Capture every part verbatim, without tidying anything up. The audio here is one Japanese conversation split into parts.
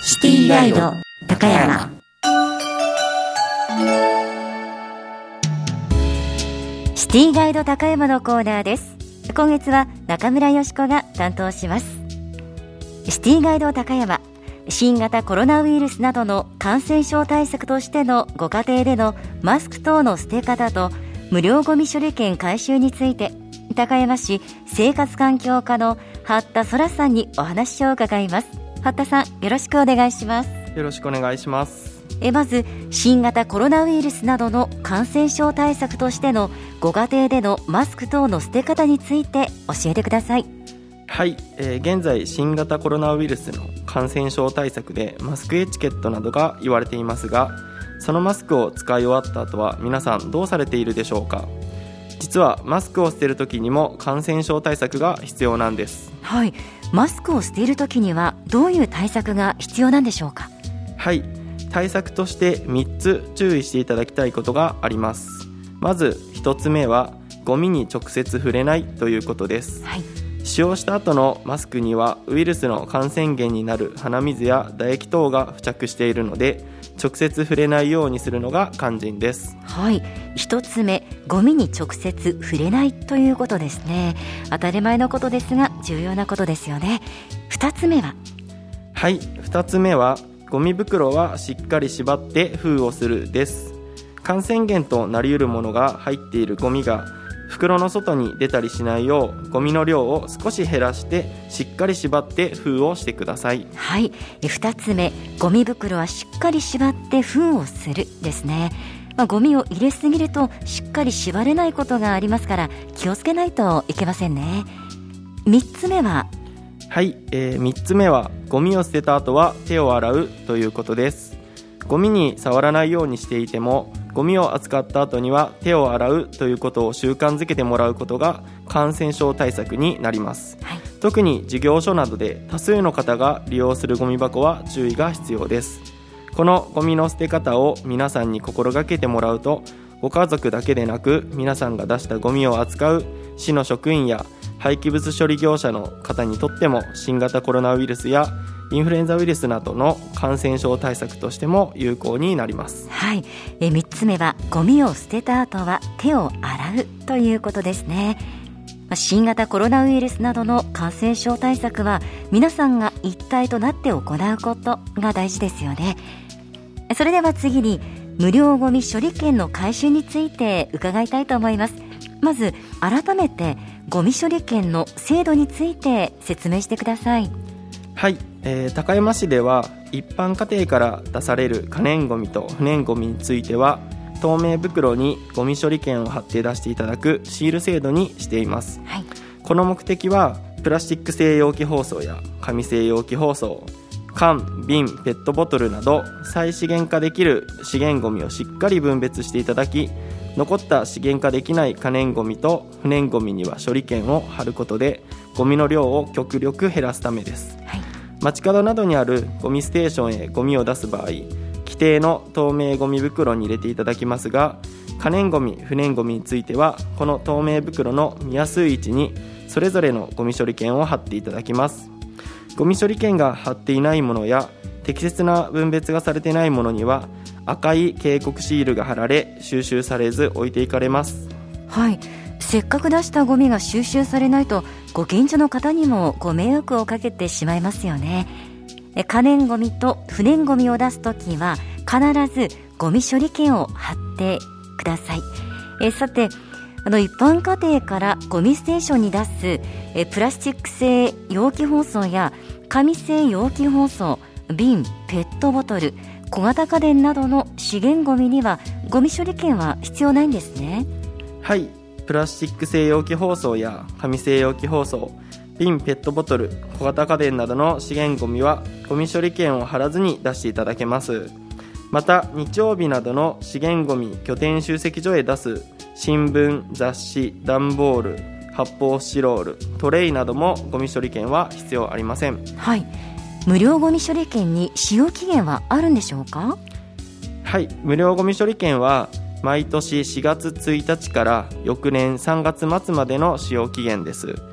シティガイド高山。シティガイド高山のコーナーです。今月は中村よし子が担当します。シティガイド高山、新型コロナウイルスなどの感染症対策としてのご家庭でのマスク等の捨て方と無料ゴミ処理券回収について、高山市生活環境課の八田空さんにお話を伺います。八田さん、よろしくお願いします。 よろしくお願いします。 えまず新型コロナウイルスなどの感染症対策としてのご家庭でのマスク等の捨て方について教えてください。 はい、えー、現在新型コロナウイルスの感染症対策でマスクエチケットなどが言われていますが、そのマスクを使い終わった後は皆さんどうされているでしょうか。実はマスクを捨てるときにも感染症対策が必要なんです。 はい、マスクを捨てるときにはどういう対策が必要なんでしょうか。 はい、対策としてみっつ注意していただきたいことがあります。まずひとつめはゴミに直接触れないということです。 はい、 使用した後のマスクにはウイルスの感染源になる鼻水や唾液等が付着しているので、直接触れないようにするのが肝心です。 はい、一つ目、ゴミに直接触れないということですね。当たり前のことですが重要なことですよね。二つ目は。 はい、二つ目はゴミ袋はしっかり縛って封をするです。感染源となり得るものが入っているゴミが袋の外に出たりしないよう、ゴミの量を少し減らしてしっかり縛って封をしてください。 はい、ふたつめ、ゴミ袋はしっかり縛って封をするですね。まあ、ゴミを入れすぎるとしっかり縛れないことがありますから気をつけないといけませんね。みっつめは。 はい、えー、みっつめはゴミを捨てた後は手を洗うということです。ゴミに触らないようにしていても、ゴミを扱った後には手を洗うということを習慣づけてもらうことが感染症対策になります。 はい、 特に事業所などで多数の方が利用するゴミ箱は注意が必要です。このゴミの捨て方を皆さんに心がけてもらうと、ご家族だけでなく皆さんが出したゴミを扱う市の職員や廃棄物処理業者の方にとっても新型コロナウイルスやインフルエンザウイルスなどの感染症対策としても有効になります。 はい、えみっつめはゴミを捨てた後は手を洗うということですね。新型コロナウイルスなどの感染症対策は皆さんが一体となって行うことが大事ですよね。それでは次に無料ゴミ処理券の回収について伺いたいと思います。まず改めてゴミ処理券の制度について説明してください。 はい、えー、高山市では一般家庭から出される可燃ゴミと不燃ゴミについては透明袋にゴミ処理券を貼って出していただくシール制度にしています。 はい、 この目的はプラスチック製容器包装や紙製容器包装、缶、瓶、ペットボトルなど再資源化できる資源ゴミをしっかり分別していただき、残った資源化できない可燃ゴミと不燃ゴミには処理券を貼ることでゴミの量を極力減らすためです。 はい、 街角などにあるゴミステーションへゴミを出す場合、規定の透明ゴミ袋に入れていただきますが、可燃ゴミ、不燃ゴミについてはこの透明袋の見やすい位置にそれぞれのゴミ処理券を貼っていただきます。ゴミ処理券が貼っていないものや適切な分別がされていないものには赤い警告シールが貼られ収集されず置いていかれます。 はい、せっかく出したゴミが収集されないとご近所の方にもご迷惑をかけてしまいますよね。可燃ゴミと不燃ゴミを出すときは必ずゴミ処理券を貼ってください。えさてあの一般家庭からゴミステーションに出すえプラスチック製容器包装や紙製容器包装、瓶、ペットボトル、小型家電などの資源ゴミにはゴミ処理券は必要ないんですね。 はい、プラスチック製容器包装や紙製容器包装、瓶、ペットボトル、小型家電などの資源ゴミはゴミ処理券を貼らずに出していただけます。また日曜日などの資源ゴミ拠点集積所へ出す新聞、雑誌、段ボール、発泡スチロール、トレイなどもゴミ処理券は必要ありません。 はい、無料ゴミ処理券に使用期限はあるんでしょうか。 はい、無料ゴミ処理券は毎年しがつついたちから翌年さんがつまつまでの使用期限です。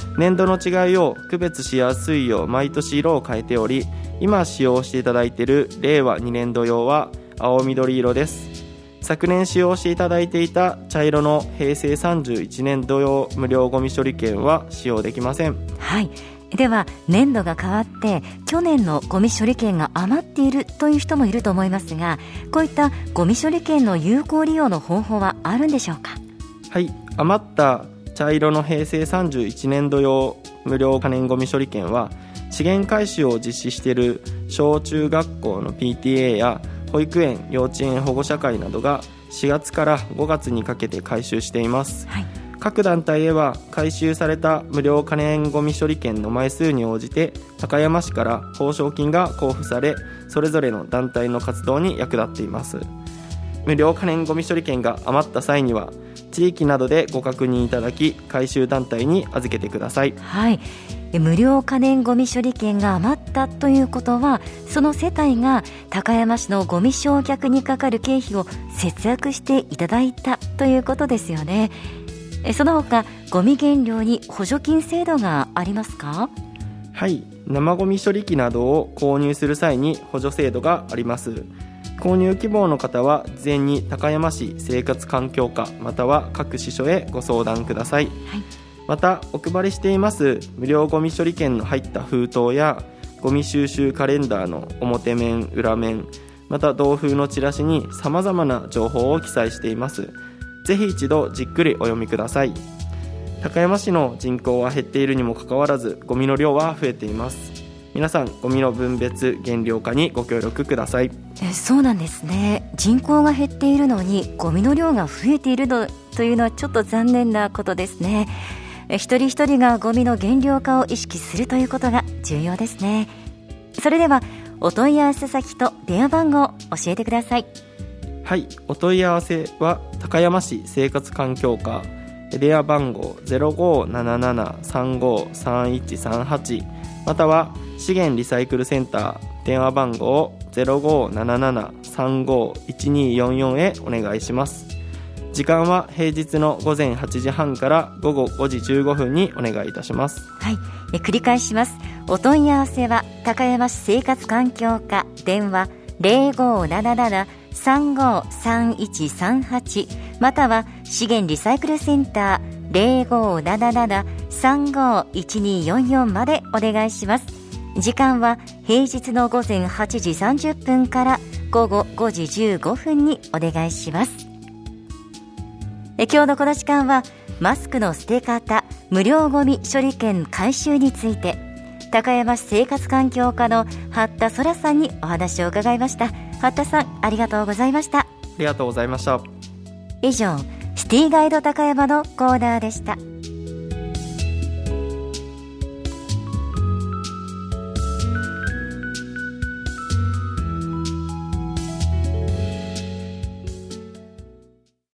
粘土の違いを区別しやすいよう毎年色を変えており、今使用していただいているれいわにねんど用は青緑色です。昨年使用していただいていた茶色のへいせいさんじゅういちねんど用無料ゴミ処理券は使用できません。 はい、では年度が変わって去年のゴミ処理券が余っているという人もいると思いますが、こういったゴミ処理券の有効利用の方法はあるんでしょうか？ はい、余った茶色のへいせいさんじゅういちねんど用無料可燃ゴミ処理券は資源回収を実施している小中学校の ピーティーエー や保育園、幼稚園保護者会などがしがつからごがつにかけて回収しています。はい、各団体へは回収された無料可燃ゴミ処理券の枚数に応じて高山市から報奨金が交付され、それぞれの団体の活動に役立っています。無料可燃ゴミ処理券が余った際には地域などでご確認いただき、回収団体に預けてください。 はい、無料可燃ゴミ処理券が余ったということは、その世帯が高山市のゴミ焼却にかかる経費を節約していただいたということですよね。その他、ゴミ減量に補助金制度がありますか？ はい、生ゴミ処理機などを購入する際に補助制度があります。購入希望の方は事前に高山市生活環境課または各支所へご相談ください。はい、またお配りしています無料ゴミ処理券の入った封筒やゴミ収集カレンダーの表面裏面、また同封のチラシにさまざまな情報を記載しています。ぜひ一度じっくりお読みください。高山市の人口は減っているにもかかわらずゴミの量は増えています。皆さんゴミの分別減量化にご協力ください。 えそうなんですね。人口が減っているのにゴミの量が増えているのというのはちょっと残念なことですね。え一人一人がゴミの減量化を意識するということが重要ですね。それではお問い合わせ先と電話番号を教えてください。 はい、お問い合わせは高山市生活環境課、電話番号 ゼロごーななななさんごーさんいちさんはち、または資源リサイクルセンター電話番号 ゼロごーななななさんごーいちにーよんよん へお願いします。時間は平日のごぜんはちじはんからごごごじじゅうごふんにお願いいたします。 はい、え繰り返します。お問い合わせは高山市生活環境課電話 ゼロごーななななさんごーさんいちさんはち、または資源リサイクルセンター ゼロごーななななさんごーいちにーよんよん までお願いします。時間は平日のごぜんはちじさんじゅっぷんからごごごじじゅうごふんにお願いします。え今日のこの時間はマスクの捨て方、無料ゴミ処理券回収について高山市生活環境課の八田空さんにお話を伺いました。八田さん、ありがとうございました。ありがとうございました。 以上、シティガイド高山のコーナーでした。